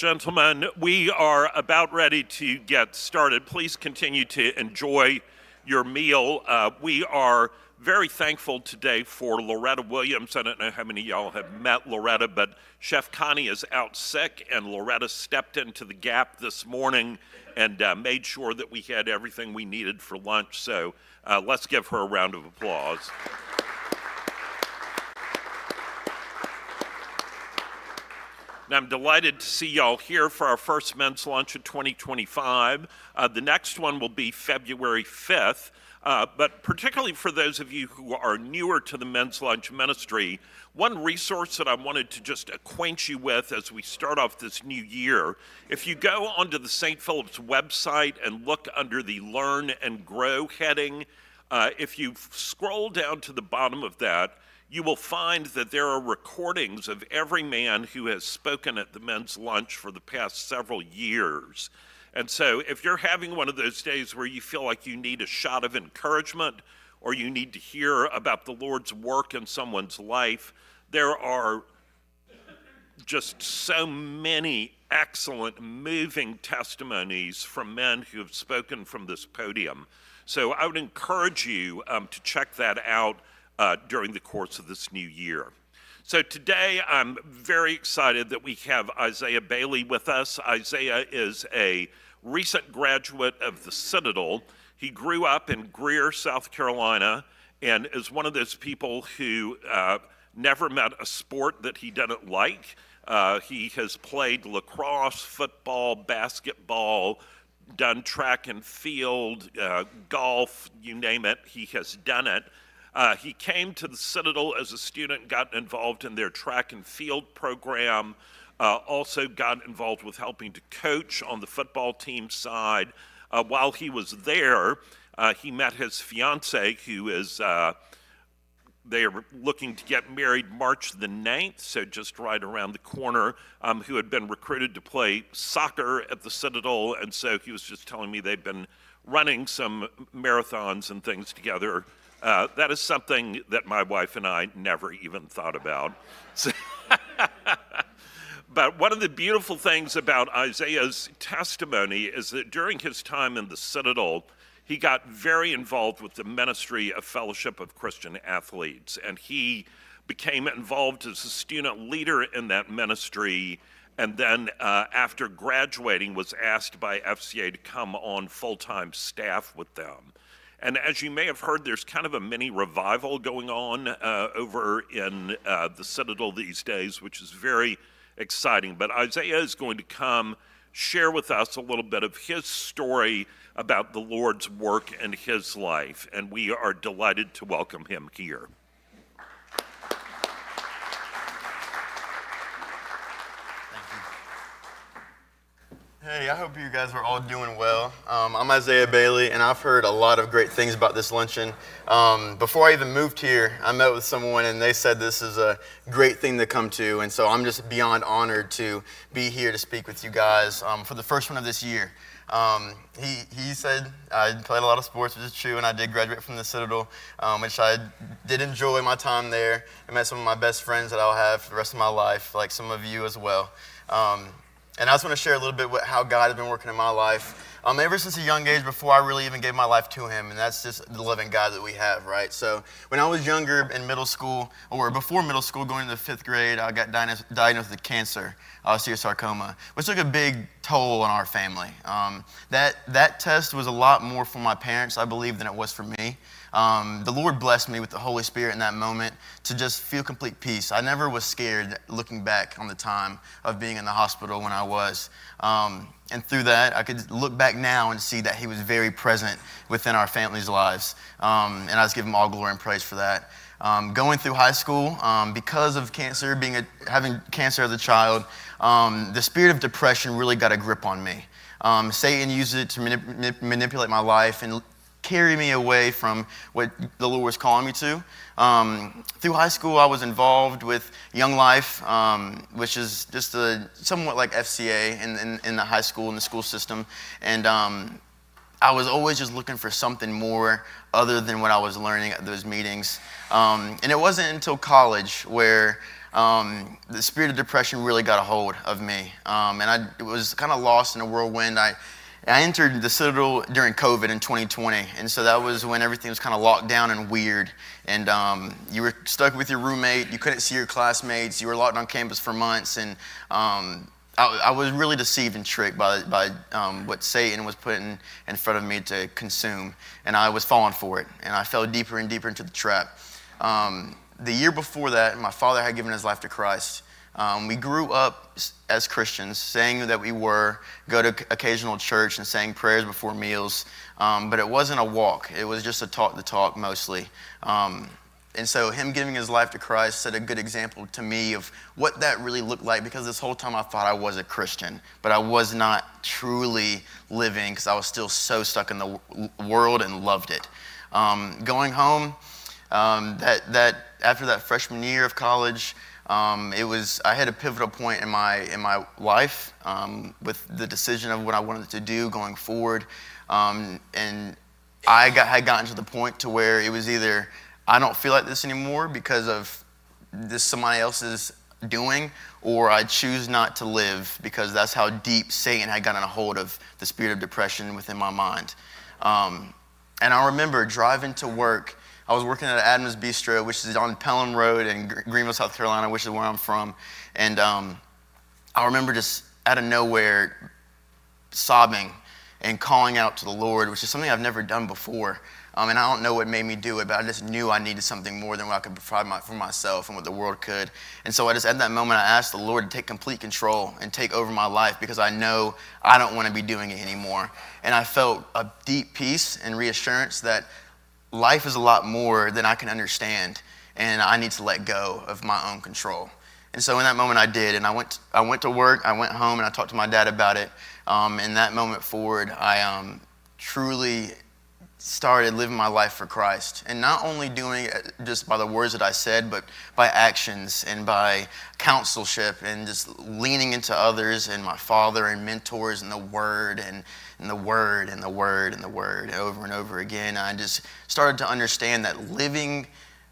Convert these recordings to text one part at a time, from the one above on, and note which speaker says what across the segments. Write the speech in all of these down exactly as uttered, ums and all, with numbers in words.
Speaker 1: gentlemen, we are about ready to get started. Please continue to enjoy your meal. Uh, we are very thankful today for Loretta Williams. I don't know how many of y'all have met Loretta, but Chef Connie is out sick, and Loretta stepped into the gap this morning and uh, made sure that we had everything we needed for lunch. So uh, let's give her a round of applause. And I'm delighted to see y'all here for our first men's lunch of twenty twenty-five. Uh, the next one will be February fifth. Uh, but particularly for those of you who are newer to the Men's Lunch Ministry, one resource that I wanted to just acquaint you with as we start off this new year, if you go onto the Saint Philip's website and look under the Learn and Grow heading, uh, if you scroll down to the bottom of that, you will find that there are recordings of every man who has spoken at the men's lunch for the past several years. And so if you're having one of those days where you feel like you need a shot of encouragement or you need to hear about the Lord's work in someone's life, there are just so many excellent, moving testimonies from men who have spoken from this podium. So I would encourage you um, to check that out Uh, during the course of this new year. So today I'm very excited that we have Isaiah Bailey with us. Isaiah is a recent graduate of the Citadel. He grew up in Greer, South Carolina, and is one of those people who uh, never met a sport that he didn't like. Uh, he has played lacrosse, football, basketball, done track and field, uh, golf, you name it, he has done it. Uh, he came to the Citadel as a student, got involved in their track and field program, uh, also got involved with helping to coach on the football team side. Uh, while he was there, uh, he met his fiancée, who is, uh, they are looking to get married March the ninth, so just right around the corner, um, who had been recruited to play soccer at the Citadel, and so he was just telling me they've been running some marathons and things together. Uh, that is something that my wife and I never even thought about. So but one of the beautiful things about Isaiah's testimony is that during his time in the Citadel, he got very involved with the ministry of Fellowship of Christian Athletes, and he became involved as a student leader in that ministry, and then uh, after graduating was asked by F C A to come on full-time staff with them. And as you may have heard, there's kind of a mini revival going on uh, over in uh, the Citadel these days, which is very exciting. But Isaiah is going to come share with us a little bit of his story about the Lord's work in his life, and we are delighted to welcome him here.
Speaker 2: Hey, I hope you guys are all doing well. Um, I'm Isaiah Bailey, and I've heard a lot of great things about this luncheon. Um, before I even moved here, I met with someone, and they said this is a great thing to come to, and so I'm just beyond honored to be here to speak with you guys um, for the first one of this year. Um, he, he said I played a lot of sports, which is true, and I did graduate from the Citadel, um, which I did enjoy my time there. I met some of my best friends that I'll have for the rest of my life, like some of you as well. Um, And I just want to share a little bit what, how God has been working in my life um, ever since a young age before I really even gave my life to him, and that's just the loving God that we have, right? So when I was younger in middle school, or before middle school, going into the fifth grade, I got diagnosed, diagnosed with cancer, osteosarcoma, which took a big toll on our family. Um, that, that test was a lot more for my parents, I believe, than it was for me. Um, the Lord blessed me with the Holy Spirit in that moment to just feel complete peace. I never was scared looking back on the time of being in the hospital when I was. Um, and through that, I could look back now and see that he was very present within our family's lives. Um, and I just give him all glory and praise for that. Um, going through high school, um, because of cancer, being a, having cancer as a child, um, the spirit of depression really got a grip on me. Um, Satan used it to manip- manipulate my life and carry me away from what the Lord was calling me to. Um, through high school, I was involved with Young Life, um, which is just a, somewhat like F C A in, in, in the high school, in the school system. And um, I was always just looking for something more other than what I was learning at those meetings. Um, and it wasn't until college where um, the spirit of depression really got a hold of me. Um, and I was kind of lost in a whirlwind. I, I entered the Citadel during COVID in twenty twenty. And so that was when everything was kind of locked down and weird. And um, you were stuck with your roommate. You couldn't see your classmates. You were locked on campus for months. And um, I, I was really deceived and tricked by, by um, what Satan was putting in front of me to consume. And I was falling for it. And I fell deeper and deeper into the trap. Um, the year before that, my father had given his life to Christ. Um, we grew up as Christians, saying that we were, go to occasional church and saying prayers before meals, um, but it wasn't a walk. It was just a talk the talk mostly. Um, and so him giving his life to Christ set a good example to me of what that really looked like, because this whole time I thought I was a Christian, but I was not truly living because I was still so stuck in the world and loved it. Um, going home, um, that, that after that freshman year of college, Um, it was, I had a pivotal point in my in my life um, with the decision of what I wanted to do going forward, um, and I got, had gotten to the point to where it was either I don't feel like this anymore because of this somebody else's doing, or I choose not to live because that's how deep Satan had gotten a hold of the spirit of depression within my mind. Um, and I remember driving to work. I was working at Adam's Bistro, which is on Pelham Road in Greenville, South Carolina, which is where I'm from. And um, I remember just out of nowhere sobbing and calling out to the Lord, which is something I've never done before. Um, and I don't know what made me do it, but I just knew I needed something more than what I could provide my, for myself and what the world could. And so I just, at that moment, I asked the Lord to take complete control and take over my life, because I know I don't want to be doing it anymore. And I felt a deep peace and reassurance that life is a lot more than I can understand, and I need to let go of my own control. And so in that moment I did, and I went I went to work, I went home, and I talked to my dad about it. Um, in that moment forward, I um, truly started living my life for Christ, and not only doing it just by the words that I said, but by actions and by counselship and just leaning into others and my father and mentors and the Word and, and the Word and the Word and the Word over and over again. I just started to understand that living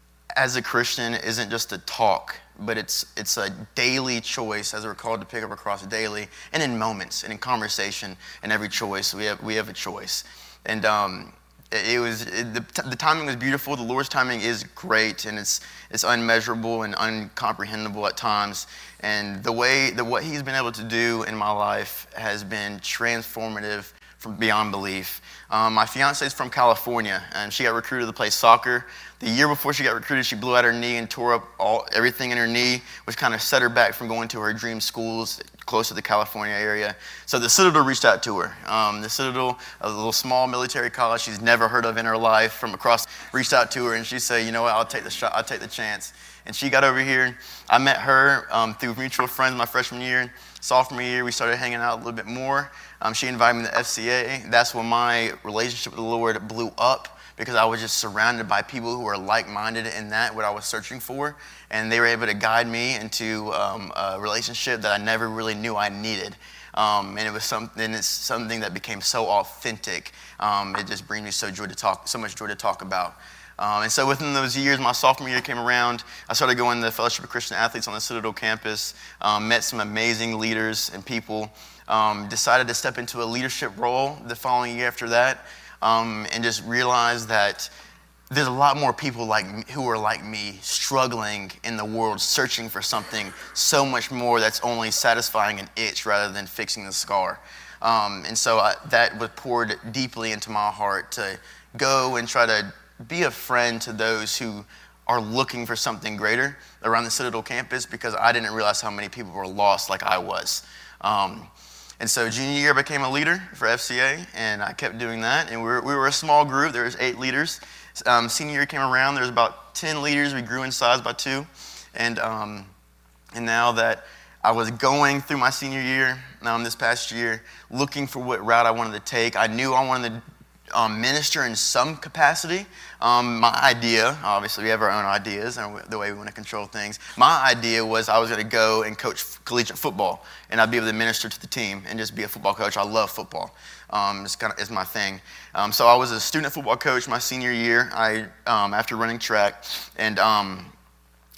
Speaker 2: as a Christian isn't just a talk, but it's it's a daily choice, as we're called to pick up a cross daily, and in moments and in conversation. In every choice, we have we have a choice, and um, it, it was it, the the timing was beautiful. The Lord's timing is great, and it's it's unmeasurable and uncomprehendable at times. And the way that what He's been able to do in my life has been transformative from beyond belief. Um, my fiance is from California, and she got recruited to play soccer. The year before she got recruited, she blew out her knee and tore up all everything in her knee, which kind of set her back from going to her dream schools close to the California area. So the Citadel reached out to her. Um, the Citadel, a little small military college she's never heard of in her life, from across, reached out to her, and she said, "You know what? I'll take the shot. I'll take the chance." And she got over here. I met her um, through mutual friends my freshman year. Sophomore year, we started hanging out a little bit more. Um, she invited me to F C A. That's when my relationship with the Lord blew up, because I was just surrounded by people who were like-minded in that, what I was searching for. And they were able to guide me into um, a relationship that I never really knew I needed. Um, and it was something, it's something that became so authentic. Um, it just brings me so joy to talk, so much joy to talk about. Um, and so within those years, my sophomore year came around, I started going to the Fellowship of Christian Athletes on the Citadel campus, um, met some amazing leaders and people, um, decided to step into a leadership role the following year after that, um, and just realized that there's a lot more people like me, who are like me, struggling in the world, searching for something so much more that's only satisfying an itch rather than fixing the scar. Um, and so I, that was poured deeply into my heart to go and try to be a friend to those who are looking for something greater around the Citadel campus, because I didn't realize how many people were lost like I was. Um, and so junior year I became a leader for F C A, and I kept doing that. And we were, we were a small group. There was eight leaders. Um, senior year came around. There was about ten leaders. We grew in size by two. And um, and now that I was going through my senior year, um, this past year, looking for what route I wanted to take, I knew I wanted to Um, minister in some capacity. Um, my idea, obviously we have our own ideas and the way we want to control things. My idea was I was going to go and coach collegiate football, and I'd be able to minister to the team and just be a football coach. I love football. Um, it's kind of it's my thing. Um, so I was a student football coach my senior year. I um, after running track, and um,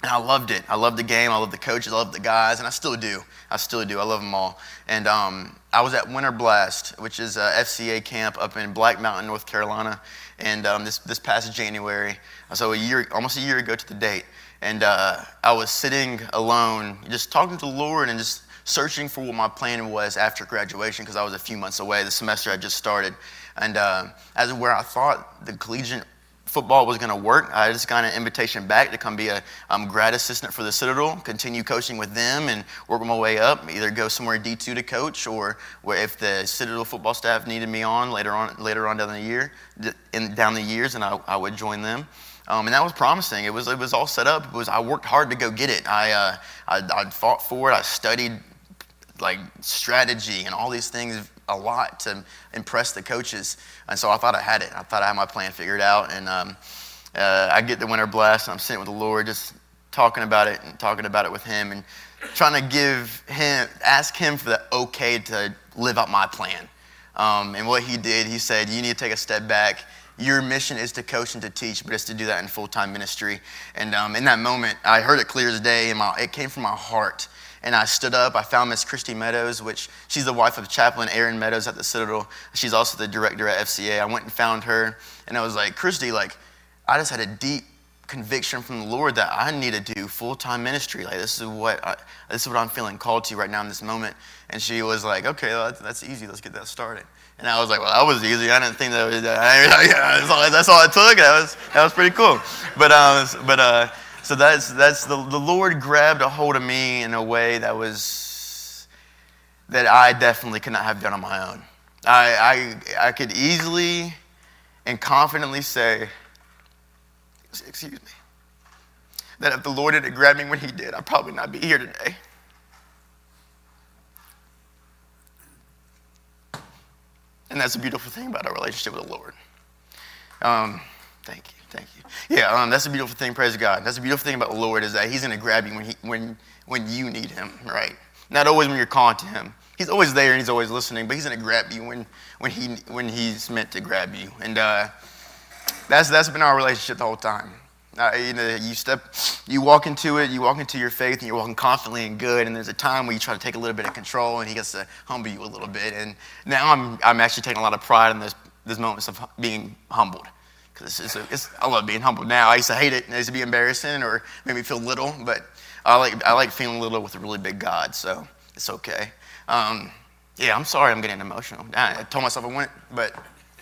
Speaker 2: And I loved it. I loved the game. I loved the coaches. I loved the guys, and I still do. I still do. I love them all. And um, I was at Winter Blast, which is a F C A camp up in Black Mountain, North Carolina, and um, this this past January, so a year, almost a year ago to the date. And uh, I was sitting alone, just talking to the Lord and just searching for what my plan was after graduation, because I was a few months away. The semester had just started. And uh, as where I thought the collegiate football was going to work, I just got an invitation back to come be a um, grad assistant for the Citadel, continue coaching with them and work my way up, either go somewhere D two to coach, or where if the Citadel football staff needed me on later on later on down the year, in, down the years, and I, I would join them. Um, and that was promising. It was it was all set up. It was I worked hard to go get it. I uh, I, I fought for it. I studied like strategy and all these things a lot to impress the coaches. And so I thought I had it. I thought I had my plan figured out. And um, uh, I get the Winter Blast, and I'm sitting with the Lord, just talking about it and talking about it with Him, and trying to give Him, ask Him for the okay to live out my plan. Um, and what He did, He said, you need to take a step back. Your mission is to coach and to teach, but it's to do that in full-time ministry. And um, in that moment, I heard it clear as day, and my, it came from my heart. And I stood up. I found Miss Christy Meadows, which she's the wife of Chaplain Aaron Meadows at the Citadel. She's also the director at F C A. I went and found her, and I was like, Christy, like, I just had a deep conviction from the Lord that I need to do full-time ministry. Like, this is what I, this is what I'm feeling called to right now in this moment. And she was like, okay, well, that's, that's easy. Let's get that started. And I was like, well, that was easy. I didn't think that was, I, yeah, that's, all, that's all it took. That was that was pretty cool. But um, but uh, so that's that's the the Lord grabbed a hold of me in a way that was that I definitely could not have done on my own. I I I could easily and confidently say, excuse me, that if the Lord didn't grab me when He did, I'd probably not be here today. And that's a beautiful thing about our relationship with the Lord. Um, thank you, thank you. Yeah, um, that's a beautiful thing, praise God. That's a beautiful thing about the Lord, is that He's going to grab you when he, when when you need Him, right? Not always when you're calling to Him. He's always there and He's always listening, but He's going to grab you when when he when He's meant to grab you. And uh, that's that's been our relationship the whole time. Uh, you know, you step, you walk into it, you walk into your faith, and you're walking confidently and good. And there's a time where you try to take a little bit of control, and He gets to humble you a little bit. And now I'm, I'm actually taking a lot of pride in this, these moments of being humbled, because it's, it's, it's, I love being humbled now. I used to hate it, and it used to be embarrassing or make me feel little, but I like, I like feeling little with a really big God, so it's okay. Um, yeah, I'm sorry, I'm getting emotional. I, I told myself I wouldn't, but.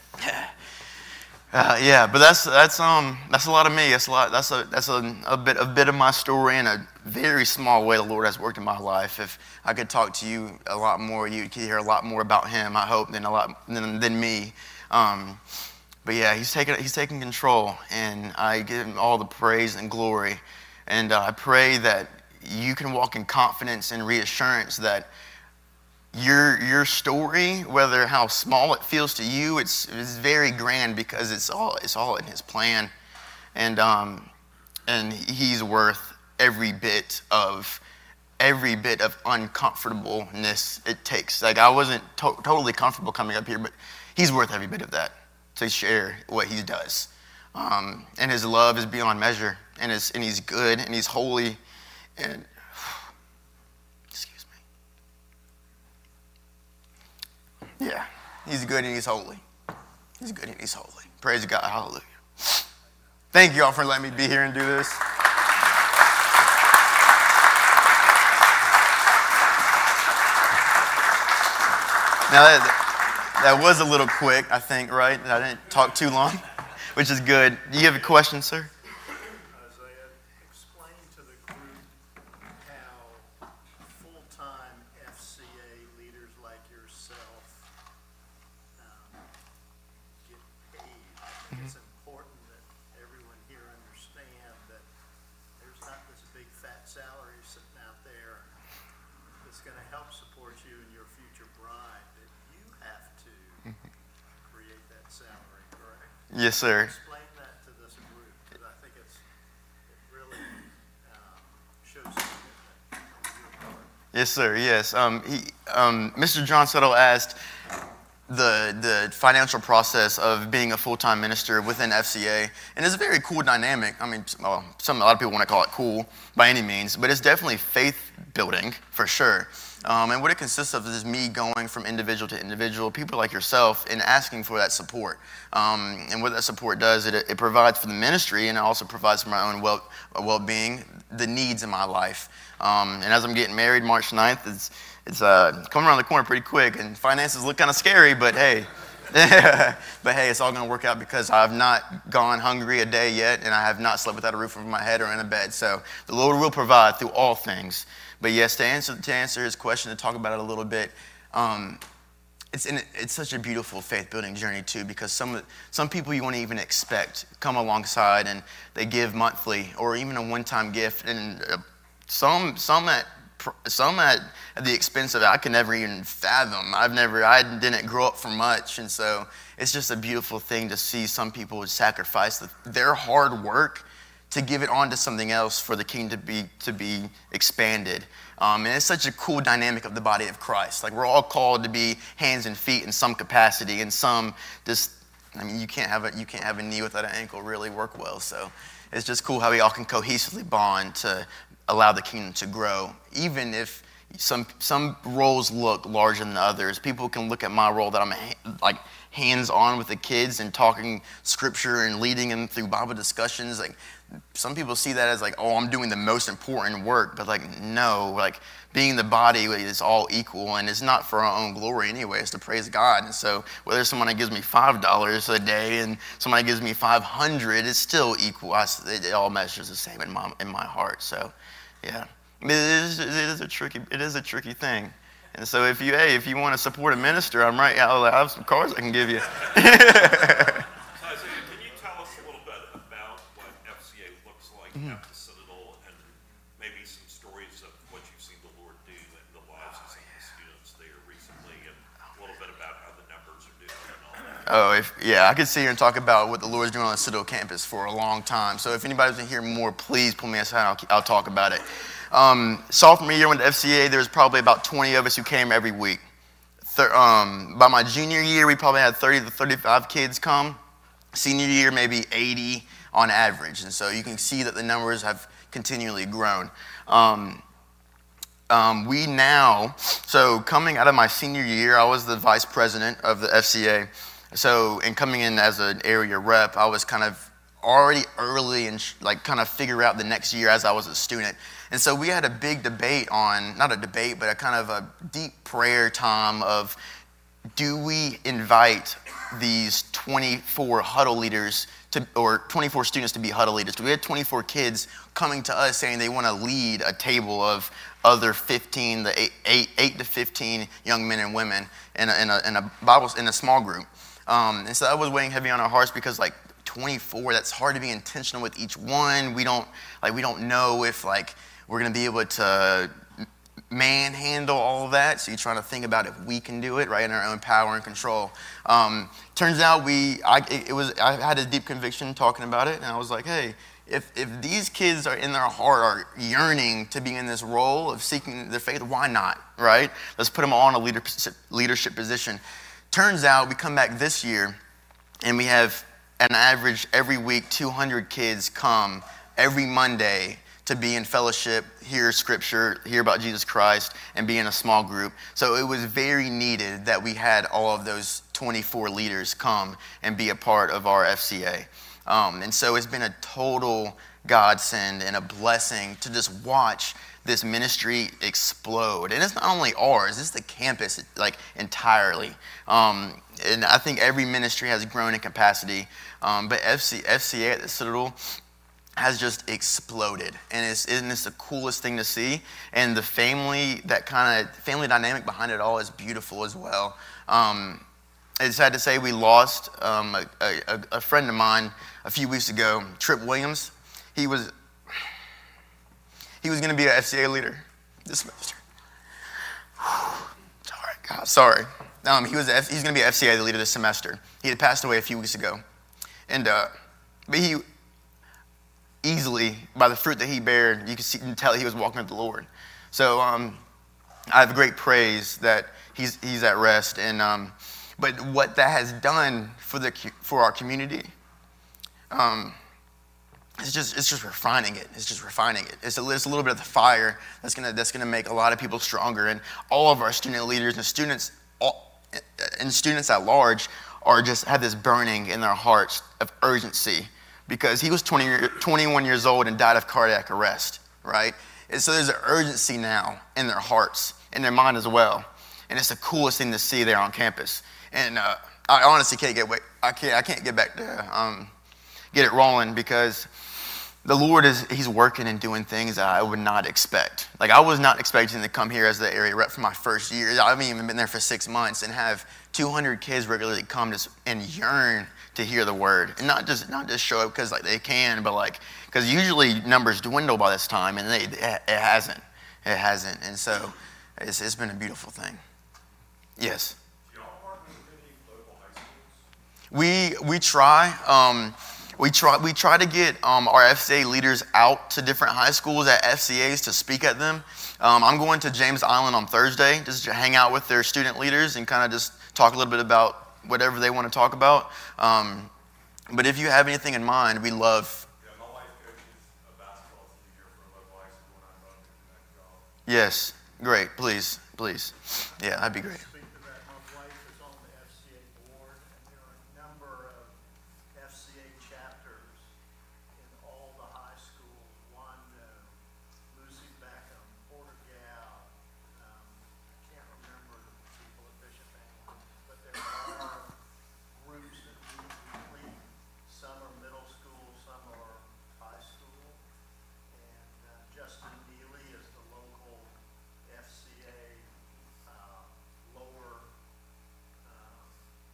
Speaker 2: Uh, yeah, but that's that's um that's a lot of me. That's a lot. That's a that's a, a bit a bit of my story in a very small way the Lord has worked in my life. If I could talk to you a lot more, you could hear a lot more about Him, I hope, than a lot than, than me. Um, but yeah, He's taking He's taking control, and I give Him all the praise and glory. And uh, I pray that you can walk in confidence and reassurance that Your your story, whether how small it feels to you, it's it's very grand, because it's all it's all in His plan, and um and He's worth every bit of every bit of uncomfortableness it takes. Like, I wasn't to- totally comfortable coming up here, but He's worth every bit of that to share what He does. Um, and His love is beyond measure, and it's and He's good, and He's holy, and. Yeah, He's good and He's holy. He's good and He's holy. Praise God. Hallelujah. Thank you all for letting me be here and do this. Now, that, that was a little quick, I think, right? I didn't talk too long, which is good. Do you have a question, sir? Yes, sir.
Speaker 3: Explain that to this group, because I think it's, it really um, shows commitment on your part.
Speaker 2: Yes, sir. Yes. Um, he, um, Mister John Settle asked, the the financial process of being a full-time minister within F C A, and it's a very cool dynamic. I mean, well, some a lot of people want to call it cool by any means, but it's definitely faith building for sure. Um, and what it consists of is me going from individual to individual, people like yourself, and asking for that support. Um, and what that support does, it, it provides for the ministry, and it also provides for my own well well-being, the needs in my life. Um, and as I'm getting married March ninth, it's It's uh, coming around the corner pretty quick, and finances look kind of scary, but hey. But hey, it's all going to work out because I've not gone hungry a day yet, and I have not slept without a roof over my head or in a bed. So the Lord will provide through all things. But yes, to answer to answer his question, to talk about it a little bit, um, it's in, it's such a beautiful faith-building journey too, because some some people you wouldn't even expect come alongside, and they give monthly or even a one-time gift, and uh, some some at Some at, at the expense of it, I could never even fathom. I've never, I didn't grow up for much. And so it's just a beautiful thing to see some people would sacrifice the, their hard work to give it on to something else for the kingdom to be, to be expanded. Um, and it's such a cool dynamic of the body of Christ. Like, we're all called to be hands and feet in some capacity, and some just, I mean, you can't have a, you can't have a knee without an ankle really work well. So it's just cool how we all can cohesively bond to allow the kingdom to grow, even if some some roles look larger than others. People can look at my role that I'm like hands-on with the kids and talking scripture and leading them through Bible discussions. Like, some people see that as like, oh, I'm doing the most important work, but like, no, like being the body is all equal, and it's not for our own glory anyway. It's to praise God. And so whether someone gives me five dollars a day and somebody gives me five hundred, it's still equal. I, it all measures the same in my in my heart. So. Yeah, it is, it is a tricky, it is a tricky thing. And so if you, hey, if you want to support a minister, I'm right, I'll have some cards I can give you.
Speaker 1: Isaiah, can you tell us a little bit about what F C A looks like mm-hmm. at the Citadel, and maybe some stories of what you've seen the Lord do in the lives of some of the students there recently, and a little bit about how the numbers are doing and all that?
Speaker 2: Oh, if, yeah, I could sit here and talk about what the Lord's doing on the Citadel campus for a long time. So if anybody wants to hear more, please pull me aside. I'll, I'll talk about it. Um, sophomore year, went to F C A. There was probably about twenty of us who came every week. Thir- um, by my junior year, we probably had thirty to thirty-five kids come. Senior year, maybe eighty on average. And so you can see that the numbers have continually grown. Um, um, we now, so coming out of my senior year, I was the vice president of the F C A. So, and coming in as an area rep, I was kind of already early and sh- like kind of figure out the next year as I was a student. And so we had a big debate on, not a debate, but a kind of a deep prayer time of, do we invite these twenty-four huddle leaders to, or twenty-four students to be huddle leaders? We had twenty-four kids coming to us saying they want to lead a table of other fifteen, the eight, eight, eight to fifteen young men and women in a, in a, in a Bible, in a small group. Um, and so that was weighing heavy on our hearts because like twenty-four, that's hard to be intentional with each one. We don't, like, we don't know if like we're going to be able to manhandle all of that. So you're trying to think about if we can do it, right, in our own power and control. Um, turns out we, I, it, it was, I had a deep conviction talking about it, and I was like, hey, if if these kids are in their heart are yearning to be in this role of seeking their faith, why not, right? Let's put them all in a leadership leadership position. Turns out we come back this year, and we have an average every week two hundred kids come every Monday to be in fellowship, hear scripture, hear about Jesus Christ, and be in a small group. So it was very needed that we had all of those twenty-four leaders come and be a part of our F C A. Um, and so it's been a total godsend and a blessing to just watch this ministry explode. And it's not only ours, it's the campus like entirely. Um, and I think every ministry has grown in capacity. Um, but F C, F C A at the Citadel has just exploded, and it's, and it's the coolest thing to see. And the family, that kind of family dynamic behind it all is beautiful as well. Um, it's sad to say we lost um, a, a, a friend of mine a few weeks ago, Trip Williams. He was he was going to be an F C A leader this semester. Sorry, God, sorry. Um, he was a, he's going to be an F C A leader this semester. He had passed away a few weeks ago, and uh, but he. Easily, by the fruit that he bared, you can see and tell he was walking with the Lord. So um, I have great praise that he's he's at rest. And um, but what that has done for the for our community, um, it's just it's just refining it. It's just refining it. It's a, it's a little bit of the fire that's gonna that's gonna make a lot of people stronger, and all of our student leaders and students all, and students at large are just have this burning in their hearts of urgency, because he was twenty, twenty-one years old and died of cardiac arrest, right? And so there's an urgency now in their hearts, in their mind as well, and it's the coolest thing to see there on campus. And uh, I honestly can't get wait, I can't I can't get back to um, get it rolling, because the Lord is He's working and doing things that I would not expect. Like, I was not expecting to come here as the area rep for my first year. I haven't even been there for six months and have two hundred kids regularly come to, and yearn to hear the word, and not just not just show up because like they can, but like because usually numbers dwindle by this time, and they it hasn't, it hasn't, and so it's it's been a beautiful thing. Yes.
Speaker 4: Do y'all partner with any local high schools?
Speaker 2: We we try. Um, We try, we try to get um, our F C A leaders out to different high schools at F C As to speak at them. Um, I'm going to James Island on Thursday just to hang out with their student leaders and kind of just talk a little bit about whatever they want to talk about. Um, but if you have anything in mind, we love.
Speaker 4: Yeah, my wife coaches a basketball team here for a local high school, and I'd love to connect y'all.
Speaker 2: Yes, great, please, please. Yeah, that'd be great.
Speaker 3: Speak to that. My wife is on the F C A board, and there are a number of F C A chapters in all the high schools, Wando, Lucy Beckham, Porter Gal, um, I can't remember the people at Bishop Anglin, but there are groups that meet weekly. Some are middle school, some are high school. And uh, Justin Neely is the local F C A uh, lower um,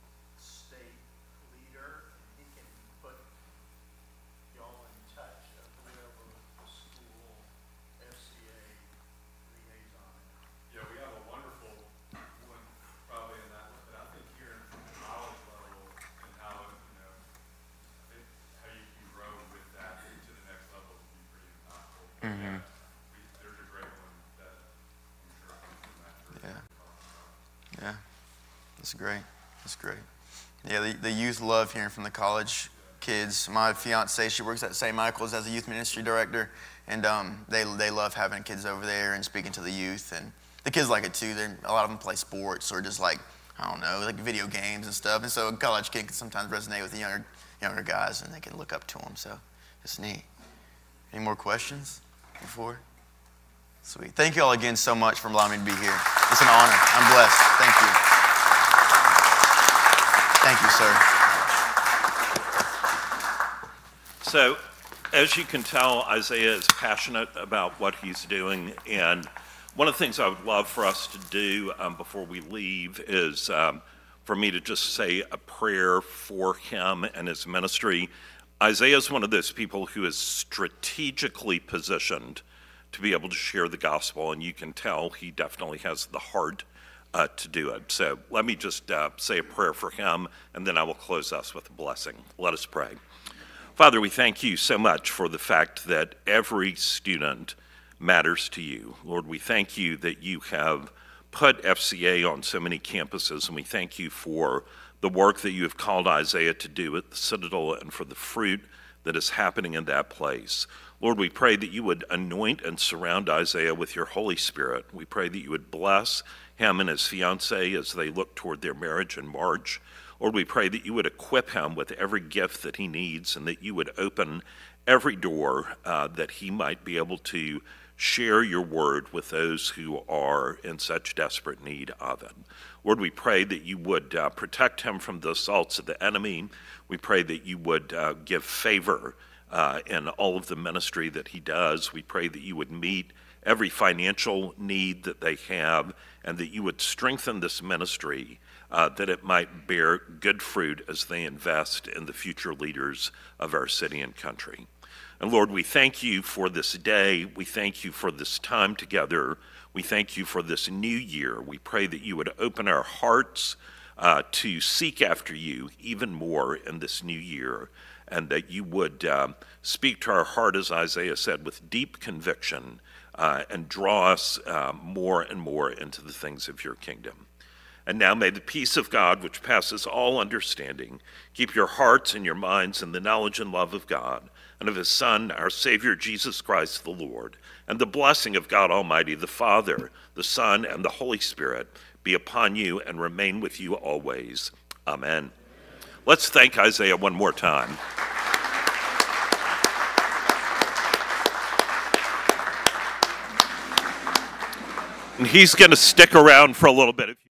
Speaker 3: state leader, and he can put y'all in touch of whoever the school F C A liaison is.
Speaker 4: Yeah, we have a wonderful one probably in that, but I think here in the college level and how, you know, I think how you can grow with that to the next level would be pretty impactful.
Speaker 2: Mhm.
Speaker 4: Yeah, we, there's a great one that I'm sure comes from that group.
Speaker 2: Yeah. Yeah, that's great. That's great. Yeah, the, the youth love hearing from the college kids. My fiance, she works at Saint Michael's as a youth ministry director, and um, they they love having kids over there and speaking to the youth. And the kids like it too. They a lot of them play sports or just like I don't know, like video games and stuff. And so a college kid can sometimes resonate with the younger younger guys, and they can look up to them. So it's neat. Any more questions before? Sweet. Thank you all again so much for allowing me to be here. It's an honor. I'm blessed. Thank you. Thank you, sir.
Speaker 1: So, as you can tell, Isaiah is passionate about what he's doing, and one of the things I would love for us to do um, before we leave is um, for me to just say a prayer for him and his ministry. Isaiah is one of those people who is strategically positioned to be able to share the gospel, and you can tell he definitely has the heart uh, to do it. So let me just uh, say a prayer for him, and then I will close us with a blessing. Let us pray. Father, we thank you so much for the fact that every student matters to you. Lord, we thank you that you have put F C A on so many campuses, and we thank you for the work that you have called Isaiah to do at the Citadel and for the fruit that is happening in that place. Lord, we pray that you would anoint and surround Isaiah with your Holy Spirit. We pray that you would bless him and his fiancee as they look toward their marriage in March. Lord, we pray that you would equip him with every gift that he needs, and that you would open every door uh, that he might be able to share your word with those who are in such desperate need of it. Lord, we pray that you would uh, protect him from the assaults of the enemy. We pray that you would uh, give favor uh, in all of the ministry that he does. We pray that you would meet every financial need that they have, and that you would strengthen this ministry uh, that it might bear good fruit as they invest in the future leaders of our city and country. And Lord, we thank you for this day. We thank you for this time together. We thank you for this new year. We pray that you would open our hearts uh, to seek after you even more in this new year, and that you would uh, speak to our heart, as Isaiah said, with deep conviction, uh, and draw us uh, more and more into the things of your kingdom. And now may the peace of God, which passes all understanding, keep your hearts and your minds in the knowledge and love of God, and of his Son, our Savior, Jesus Christ the Lord. And the blessing of God Almighty, the Father, the Son, and the Holy Spirit be upon you and remain with you always. Amen. Let's thank Isaiah one more time. And he's going to stick around for a little bit.